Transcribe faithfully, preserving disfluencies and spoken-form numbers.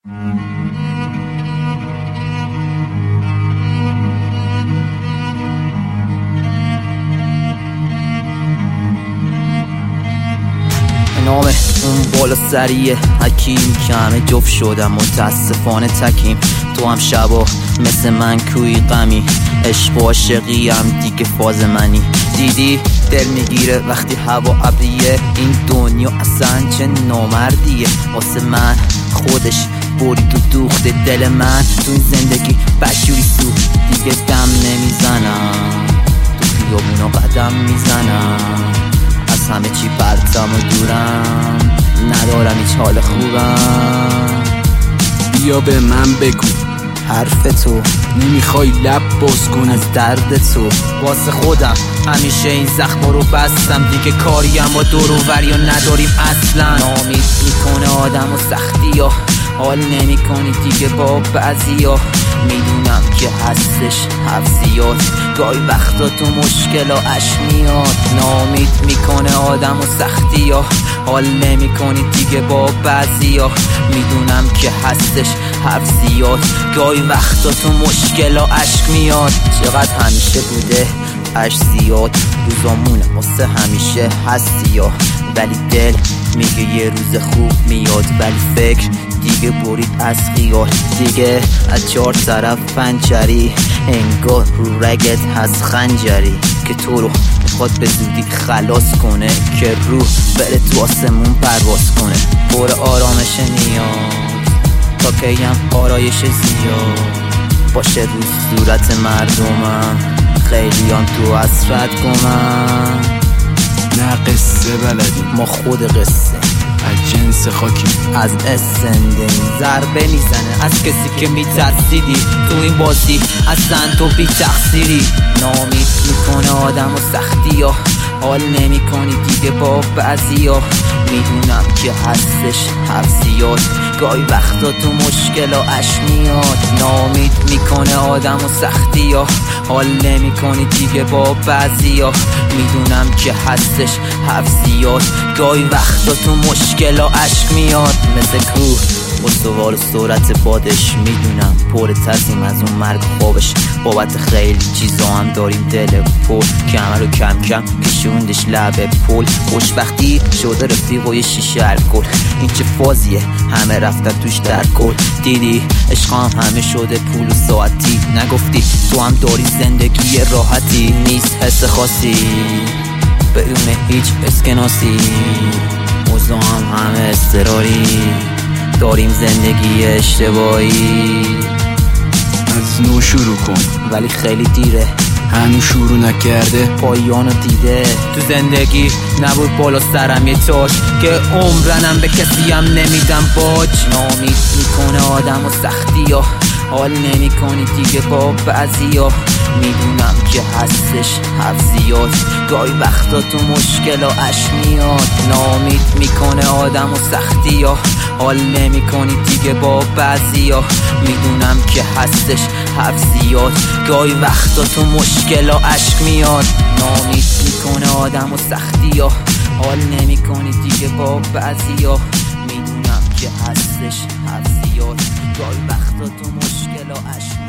نامه اون بالا سریه حکیم کمه جفت شدم متاسفانه تکیم. تو هم شبا مثل من کوی غمی، عشق و عاشقی هم دیگه فاز منی. دیدی دل میگیره وقتی هوا ابریه، این دنیا اصلا چه نامردیه. واسه من خودش بری تو دوخت دل من، تو این زندگی بدجوری سو دیگه دم نمیزنم، تو خیابونا قدم میزنم، از همه چی برتم و دورم، ندارم هیچ حال خوبم. بیا به من بگو حرف تو نمیخوای لب باز کنی از درد تو. واسه خودم همیشه این زخم رو بستم، دیگه کاریم با دور و وری و نداریم اصلا. نامید میکنه آدم و سختی ها، حال نمی کنی دیگه با بعضی ها. میدونم که هستش حفظیات، گاهی وقتا تو مشکل و عشق میاد. نامید میکنه آدم و سختی ها، حال نمی کنی دیگه با بعضی ها. میدونم که هستش حفظیات، گاهی وقتا تو مشکل و عشق میاد. چقدر همیشه بوده عشق زیاد، روزامونه واسه همیشه هستی ها، ولی دل میگه یه روز خوب میاد. ولی فکر دیگه برید از خیال، دیگه از چهار طرف پنجری، انگار رو رگت هست خنجری که تو رو میخواد به زودی خلاص کنه، که روح بره تو آسمون پرواز کنه. پر آرامش نیاز تا کیم آرایش زیاد باشه رو صورت مردمم، خیلی هم تو حسرت کنم. نه قصه بلدیم ما خود قصه، از جنس خاکی، از اسنده ضربه میزنه از کسی که میترسیدی. تو این بازی اصلا تو بی تقصیری. نامید میکنه آدم و سختی ها، حال نمی کنی دیگه با بعضی ها. میدونم که هستش حفظیات، گاهی وقتا تو مشکل و عشق میاد. نامید میکنه آدم و سختی ها، حال نمی کنی دیگه با بعضی ها. میدونم که هستش حفظیات، گاهی وقتا تو مشکل و عشق میاد. مثل کوه با سوال صورت بادش، میدونم پر ترسیم از اون مرگ خوابش. بابت خیلی چیزا هم داریم دل پر، که همه رو کم کم کشوندش لب پل. خوشبختی شده رفیق و یه شیشه الکل، این چه فازیه همه رفتن توش در کل. دیدی عشقام همه شده پول و ساعتی، نگفتی تو هم داری زندگی راحتی. نیست حس خاصی بدون هیچ اسکناسی، موضوع هم همه استراری، داریم زندگی اشتباهی. از نو شروع کن ولی خیلی دیره، هنو شروع نکرده پایانو دیده. تو زندگی نبود بالا سرم یه تاش، که عمرنم به کسی هم نمیدم باج. نامید میکنه آدم و سختی ها، حال نمی کنی دیگه با بعضی ها. میدونم که هستش حفظیات، گاهی وقتا تو مشکل و عشق میاد. نامید میکنه آدم و سختی ها، حال نمی کنی دیگه با بعضی ها. میدونم که هستش حفظیات، گاهی وقتا تو مشکل و عشق میاد. نامید میکنه آدم و سختی ها، حال نمی کنی دیگه با بعضی ها. میدونم که هستش حفظیات، گاهی وقتا تو مشکل و عشق